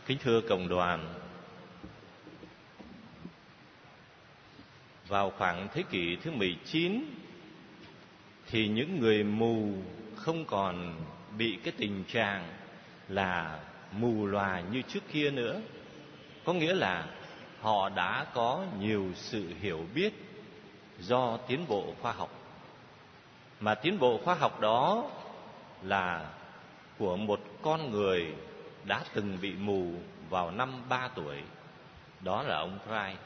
Kính thưa cộng đoàn, vào khoảng thế kỷ thứ 19 thì những người mù không còn bị cái tình trạng là mù lòa như trước kia nữa. Có nghĩa là họ đã có nhiều sự hiểu biết do tiến bộ khoa học. Mà tiến bộ khoa học đó là của một con người đã từng bị mù vào năm 3 tuổi. Đó là ông Bright.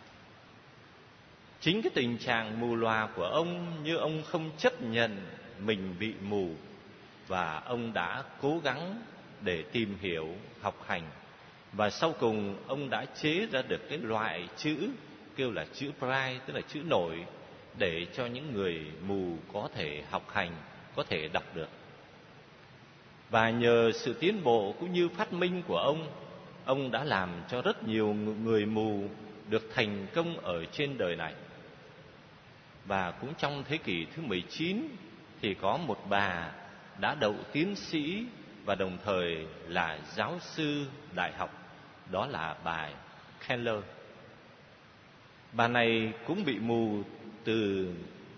Chính cái tình trạng mù lòa của ông, như ông không chấp nhận mình bị mù, và ông đã cố gắng để tìm hiểu, học hành, và sau cùng ông đã chế ra được cái loại chữ kêu là chữ Braille, tức là chữ nổi, để cho những người mù có thể học hành, có thể đọc được. Và nhờ sự tiến bộ cũng như phát minh của ông đã làm cho rất nhiều người mù được thành công ở trên đời này. Và cũng trong thế kỷ thứ 19 thì có một bà đã đậu tiến sĩ và đồng thời là giáo sư đại học, đó là bà Keller. Bà này cũng bị mù từ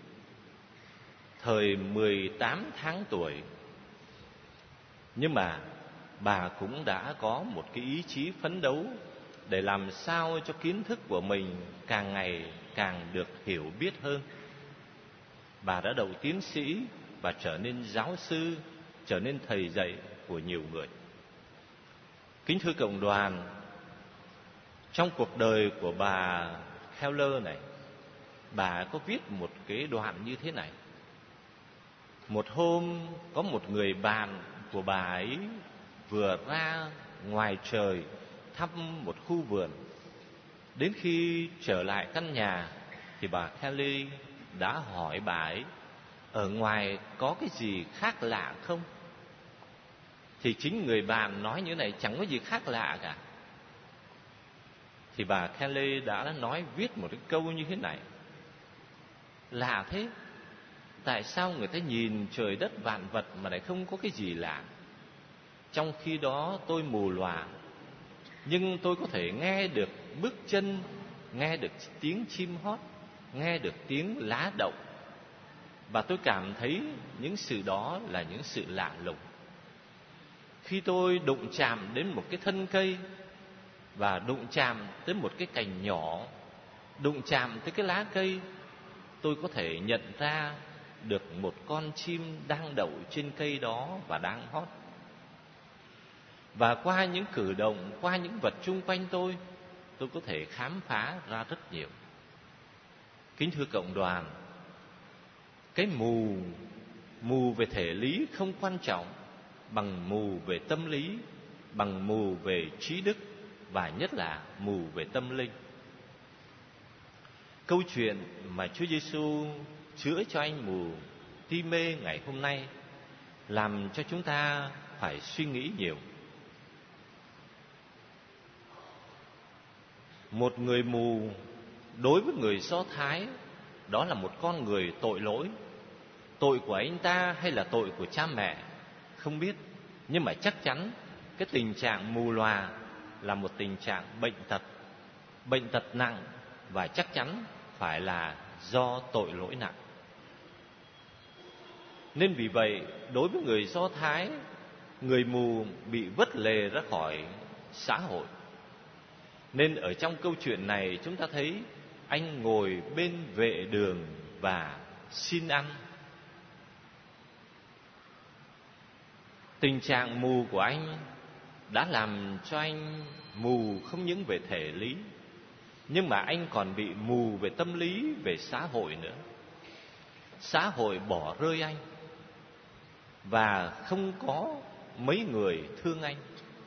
thời 18 tháng tuổi. Nhưng mà bà cũng đã có một cái ý chí phấn đấu để làm sao cho kiến thức của mình càng ngày càng được hiểu biết hơn. Bà đã đậu tiến sĩ và trở nên giáo sư, trở nên thầy dạy của nhiều người. Kính thưa cộng đoàn, trong cuộc đời của bà Keller này, bà có viết một cái đoạn như thế này. Một hôm có một người bạn của bà ấy vừa ra ngoài trời thăm một khu vườn. Đến khi trở lại căn nhà thì bà Kelly đã hỏi bà ấy ở ngoài có cái gì khác lạ không. Thì chính người bạn nói như thế này: chẳng có gì khác lạ cả. Thì bà Kelly đã nói, viết một cái câu như thế này: lạ thế, tại sao người ta nhìn trời đất vạn vật mà lại không có cái gì lạ? Trong khi đó tôi mù lòa, nhưng tôi có thể nghe được bước chân, nghe được tiếng chim hót, nghe được tiếng lá động. Và tôi cảm thấy những sự đó là những sự lạ lùng. Khi tôi đụng chạm đến một cái thân cây, và đụng chạm tới một cái cành nhỏ, đụng chạm tới cái lá cây, tôi có thể nhận ra được một con chim đang đậu trên cây đó và đang hót. Và qua những cử động, qua những vật chung quanh tôi có thể khám phá ra rất nhiều. Kính thưa cộng đoàn, cái mù về thể lý không quan trọng bằng mù về tâm lý, bằng mù về trí đức, và nhất là mù về tâm linh. Câu chuyện mà Chúa Giêsu chữa cho anh mù Ti-mê ngày hôm nay làm cho chúng ta phải suy nghĩ nhiều. Một người mù đối với người Do Thái đó là một con người tội lỗi. Tội của anh ta hay là tội của cha mẹ không biết, nhưng mà chắc chắn cái tình trạng mù lòa là một tình trạng bệnh tật nặng, và chắc chắn phải là do tội lỗi nặng. Nên vì vậy, đối với người Do Thái, người mù bị vứt lề ra khỏi xã hội. Nên ở trong câu chuyện này chúng ta thấy anh ngồi bên vệ đường và xin ăn. Tình trạng mù của anh đã làm cho anh mù không những về thể lý, nhưng mà anh còn bị mù về tâm lý, về xã hội nữa. Xã hội bỏ rơi anh, và không có mấy người thương anh.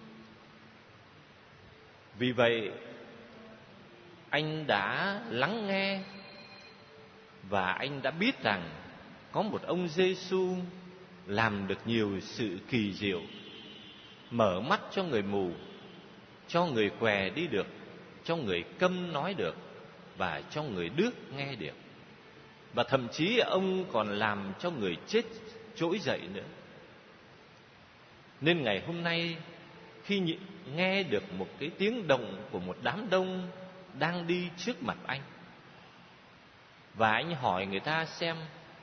Vì vậy anh đã lắng nghe, và anh đã biết rằng có một ông Giêsu làm được nhiều sự kỳ diệu, mở mắt cho người mù, cho người què đi được, cho người câm nói được, và cho người điếc nghe được. Và thậm chí ông còn làm cho người chết trỗi dậy nữa. Nên ngày hôm nay khi nghe được một cái tiếng động của một đám đông đang đi trước mặt anh, và anh hỏi người ta xem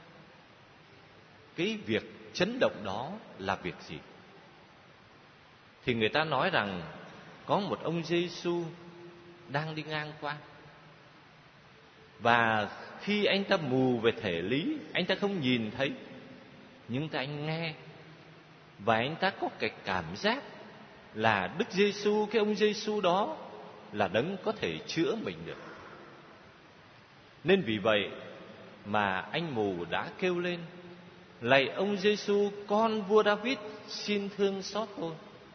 cái việc chấn động đó là việc gì, thì người ta nói rằng có một ông Giêsu đang đi ngang qua. Và khi anh ta mù về thể lý, anh ta không nhìn thấy, nhưng anh nghe, và anh ta có cái cảm giác là Đức Giêsu, cái ông Giêsu đó là đấng có thể chữa mình được. Nên vì vậy mà anh mù đã kêu lên: lạy ông Giêsu, con vua David, xin thương xót tôi.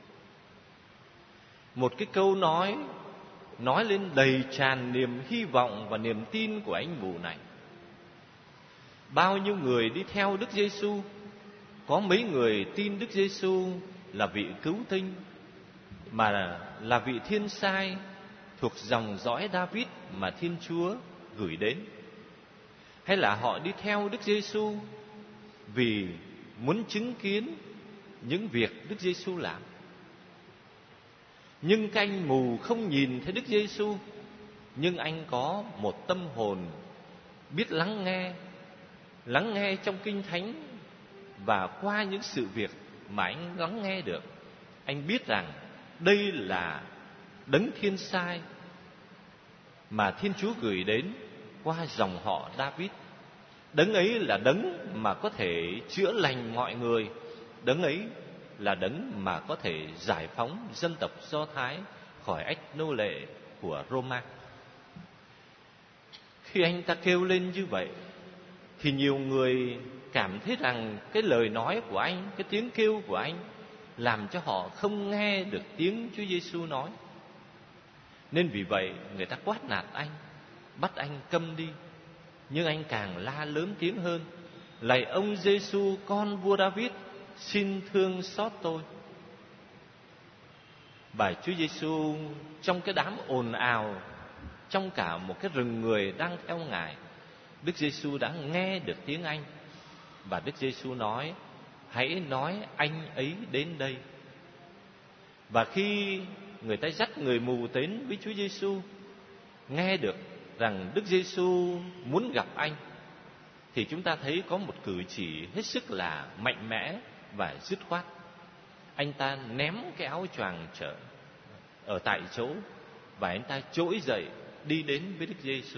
Một cái câu nói lên đầy tràn niềm hy vọng và niềm tin của anh mù này. Bao nhiêu người đi theo Đức Giêsu, có mấy người tin Đức Giêsu là vị cứu tinh, mà là vị thiên sai thuộc dòng dõi David mà Thiên Chúa gửi đến, hay là họ đi theo Đức Giêsu vì muốn chứng kiến những việc Đức Giêsu làm. Nhưng các anh mù không nhìn thấy Đức Giêsu, nhưng anh có một tâm hồn biết lắng nghe trong Kinh Thánh, và qua những sự việc mà anh lắng nghe được, anh biết rằng đây là đấng thiên sai mà Thiên Chúa gửi đến qua dòng họ David. Đấng ấy là đấng mà có thể chữa lành mọi người, đấng ấy là đấng mà có thể giải phóng dân tộc Do Thái khỏi ách nô lệ của Roma. Khi anh ta kêu lên như vậy, thì nhiều người cảm thấy rằng cái lời nói của anh, cái tiếng kêu của anh làm cho họ không nghe được tiếng Chúa Giêsu nói. Nên vì vậy người ta quát nạt anh, bắt anh câm đi. Nhưng anh càng la lớn tiếng hơn: lạy ông Giêsu, con vua David, xin thương xót tôi. Bài Chúa Giêsu trong cái đám ồn ào, trong cả một cái rừng người đang theo Ngài, Đức Giêsu đã nghe được tiếng anh, và Đức Giêsu nói: hãy nói anh ấy đến đây. Và khi người ta dắt người mù đến với Chúa Giêsu, nghe được rằng Đức Giêsu muốn gặp anh, thì chúng ta thấy có một cử chỉ hết sức là mạnh mẽ và dứt khoát. Anh ta ném cái áo choàng trở ở tại chỗ, và anh ta trỗi dậy đi đến với Đức Giêsu.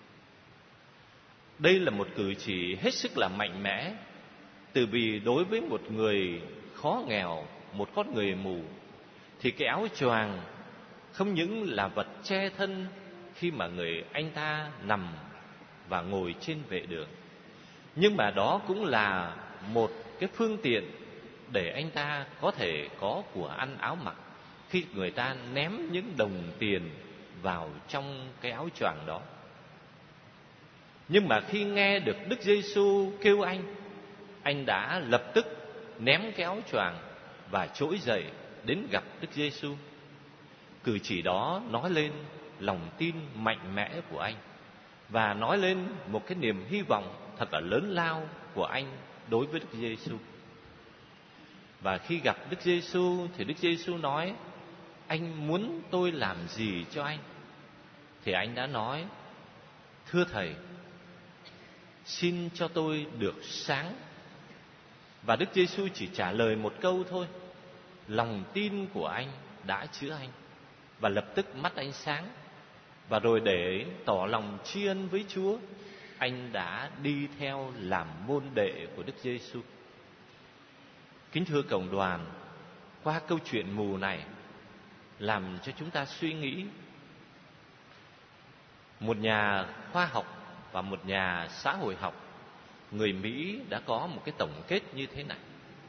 Đây là một cử chỉ hết sức là mạnh mẽ, từ vì đối với một người khó nghèo, một con người mù, thì cái áo choàng không những là vật che thân khi mà anh ta nằm và ngồi trên vệ đường, nhưng mà đó cũng là một cái phương tiện để anh ta có thể có của ăn áo mặc, khi người ta ném những đồng tiền vào trong cái áo choàng đó. Nhưng mà khi nghe được Đức Giêsu kêu anh đã lập tức ném cái áo choàng và trỗi dậy đến gặp Đức Giêsu. Cử chỉ đó nói lên lòng tin mạnh mẽ của anh, và nói lên một cái niềm hy vọng thật là lớn lao của anh đối với Đức Giêsu. Và khi gặp Đức Giêsu thì Đức Giêsu nói: anh muốn tôi làm gì cho anh? Thì anh đã nói: thưa Thầy, xin cho tôi được sáng. Và Đức Giêsu chỉ trả lời một câu thôi: lòng tin của anh đã chữa anh. Và lập tức mắt anh sáng. Và rồi để tỏ lòng tri ân với Chúa, anh đã đi theo làm môn đệ của Đức Giêsu. Kính thưa cộng đoàn, qua câu chuyện mù này làm cho chúng ta suy nghĩ. Một nhà khoa học và một nhà xã hội học người Mỹ đã có một cái tổng kết như thế này,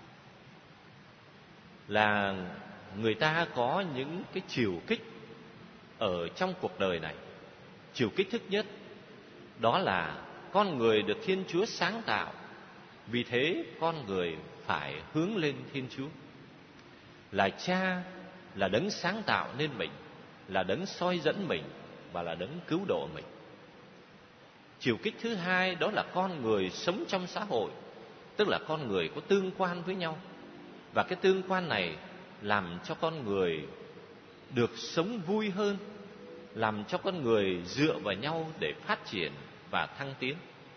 là người ta có những cái chiều kích ở trong cuộc đời này. Chiều kích thứ nhất đó là con người được Thiên Chúa sáng tạo, vì thế con người phải hướng lên Thiên Chúa. Là Cha, là đấng sáng tạo nên mình, là đấng soi dẫn mình và là đấng cứu độ mình. Chiều kích thứ hai đó là con người sống trong xã hội, tức là con người có tương quan với nhau. Và cái tương quan này làm cho con người được sống vui hơn, làm cho con người dựa vào nhau để phát triển và thăng tiến.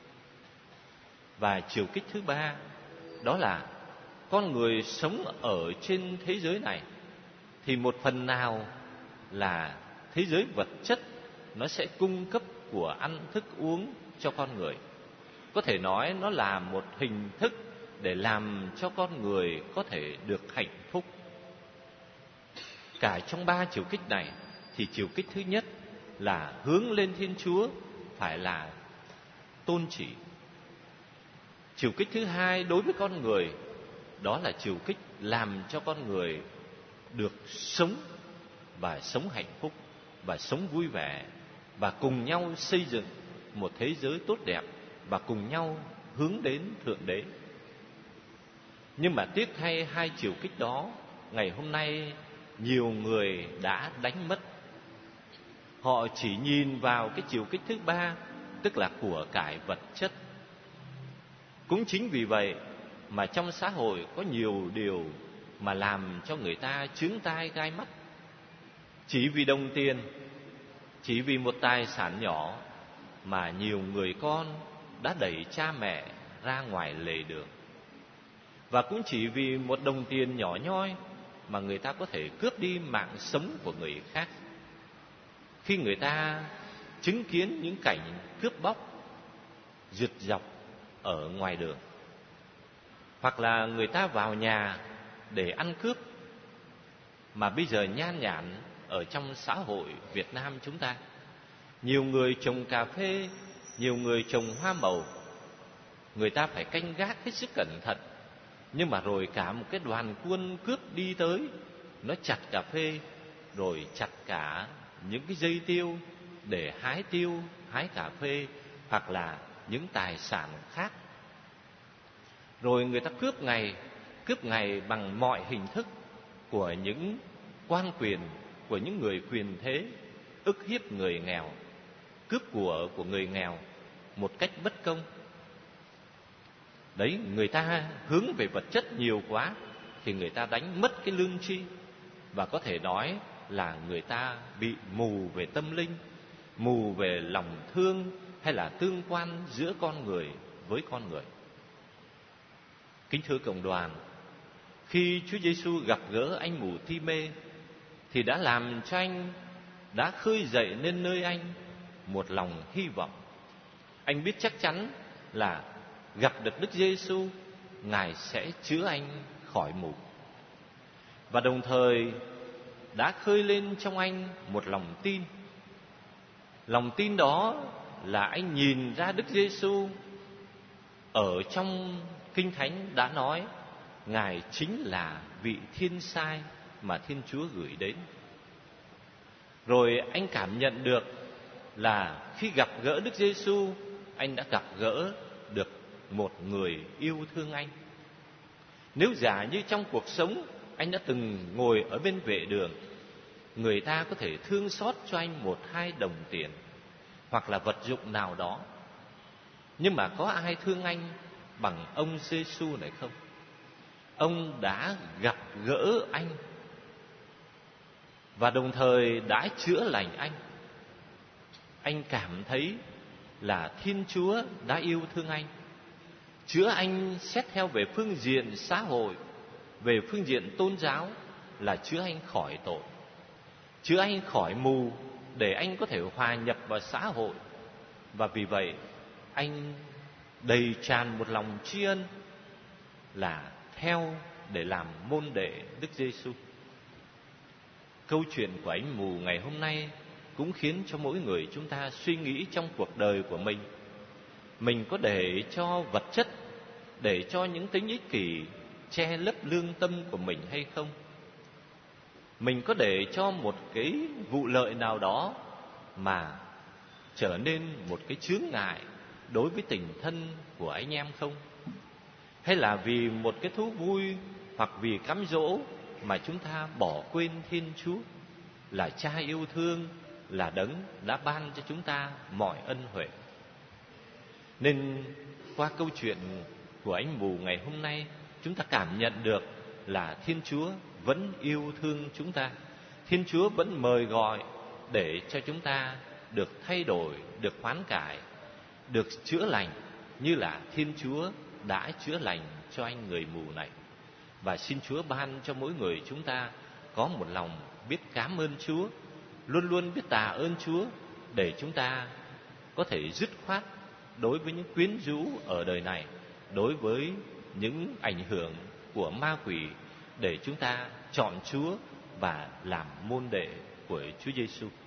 Và chiều kích thứ ba đó là con người sống ở trên thế giới này thì một phần nào là thế giới vật chất nó sẽ cung cấp của ăn thức uống cho con người. Có thể nói nó là một hình thức để làm cho con người có thể được hạnh phúc. Cả trong ba chiều kích này thì chiều kích thứ nhất là hướng lên Thiên Chúa, phải là tôn chỉ. Chiều kích thứ hai đối với con người đó là chiều kích làm cho con người được sống và sống hạnh phúc và sống vui vẻ và cùng nhau xây dựng một thế giới tốt đẹp và cùng nhau hướng đến Thượng Đế. Nhưng mà tiếc thay, hai chiều kích đó ngày hôm nay nhiều người đã đánh mất. Họ chỉ nhìn vào cái chiều kích thứ ba, tức là của cải vật chất. Cũng chính vì vậy mà trong xã hội có nhiều điều mà làm cho người ta chướng tai gai mắt. Chỉ vì đồng tiền, chỉ vì một tài sản nhỏ mà nhiều người con đã đẩy cha mẹ ra ngoài lề đường. Và cũng chỉ vì một đồng tiền nhỏ nhoi mà người ta có thể cướp đi mạng sống của người khác. Khi người ta chứng kiến những cảnh cướp bóc rượt dọc ở ngoài đường, hoặc là người ta vào nhà để ăn cướp, mà bây giờ nhan nhản ở trong xã hội Việt Nam chúng ta, nhiều người trồng cà phê, nhiều người trồng hoa màu, người ta phải canh gác hết sức cẩn thận. Nhưng mà rồi cả một cái đoàn quân cướp đi tới, nó chặt cà phê, rồi chặt cả những cái dây tiêu để hái tiêu, hái cà phê, hoặc là những tài sản khác. Rồi người ta cướp ngày bằng mọi hình thức của những quan quyền, của những người quyền thế, ức hiếp người nghèo, cướp của người nghèo một cách bất công. Đấy, người ta hướng về vật chất nhiều quá thì người ta đánh mất cái lương tri, và có thể nói là người ta bị mù về tâm linh, mù về lòng thương hay là tương quan giữa con người với con người. Kính thưa cộng đoàn, khi Chúa Giêsu gặp gỡ anh mù Ti-mê thì đã làm cho anh, đã khơi dậy nên nơi anh một lòng hy vọng. Anh biết chắc chắn là gặp được Đức Giêsu, Ngài sẽ chữa anh khỏi mù. Và đồng thời đã khơi lên trong anh một lòng tin. Lòng tin đó là anh nhìn ra Đức Giêsu ở trong Kinh Thánh đã nói Ngài chính là vị thiên sai mà Thiên Chúa gửi đến. Rồi anh cảm nhận được là khi gặp gỡ Đức Giêsu, anh đã gặp gỡ được một người yêu thương anh. Nếu giả như trong cuộc sống anh đã từng ngồi ở bên vệ đường, người ta có thể thương xót cho anh 1-2 đồng tiền hoặc là vật dụng nào đó, nhưng mà có ai thương anh bằng ông Giêsu này không? Ông đã gặp gỡ anh và đồng thời đã chữa lành anh. Anh cảm thấy là Thiên Chúa đã yêu thương anh, chữa anh xét theo về phương diện xã hội, về phương diện tôn giáo là chữa anh khỏi tội, chữa anh khỏi mù để anh có thể hòa nhập vào xã hội. Và vì vậy anh đầy tràn một lòng tri ân là theo để làm môn đệ Đức Giêsu. Câu chuyện của anh mù ngày hôm nay cũng khiến cho mỗi người chúng ta suy nghĩ trong cuộc đời của mình có để cho vật chất, để cho những tính ích kỷ che lấp lương tâm của mình hay không? Mình có để cho một cái vụ lợi nào đó mà trở nên một cái chướng ngại đối với tình thân của anh em không? Hay là vì một cái thú vui hoặc vì cám dỗ mà chúng ta bỏ quên Thiên Chúa là Cha yêu thương, là Đấng đã ban cho chúng ta mọi ân huệ? Nên qua câu chuyện của anh mù ngày hôm nay, chúng ta cảm nhận được là Thiên Chúa vẫn yêu thương chúng ta. Thiên Chúa vẫn mời gọi để cho chúng ta được thay đổi, được hoán cải, được chữa lành, như là Thiên Chúa đã chữa lành cho anh người mù này. Và xin Chúa ban cho mỗi người chúng ta có một lòng biết cảm ơn Chúa, luôn luôn biết tạ ơn Chúa, để chúng ta có thể dứt khoát đối với những quyến rũ ở đời này, đối với những ảnh hưởng của ma quỷ, để chúng ta chọn Chúa và làm môn đệ của Chúa Giêsu.